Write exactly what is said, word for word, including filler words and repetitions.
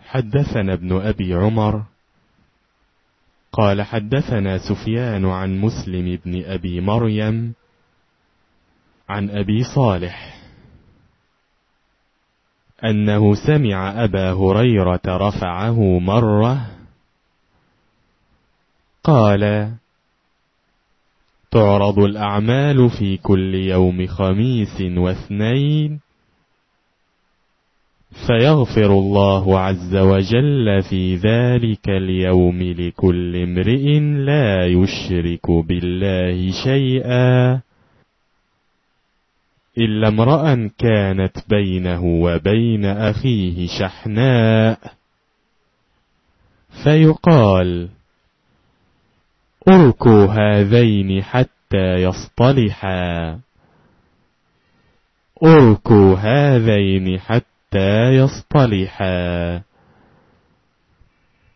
حدثنا ابن أبي عمر قال حدثنا سفيان عن مسلم بن أبي مريم عن أبي صالح أنه سمع أبا هريرة رفعه مرة قال: تعرض الأعمال في كل يوم خميس واثنين، فيغفر الله عز وجل في ذلك اليوم لكل امرئ لا يشرك بالله شيئا إلا امرأ كانت بينه وبين أخيه شحناء، فيقال: اركوا هذين حتى يصطلحا، اركوا هذين حتى يصطلحا.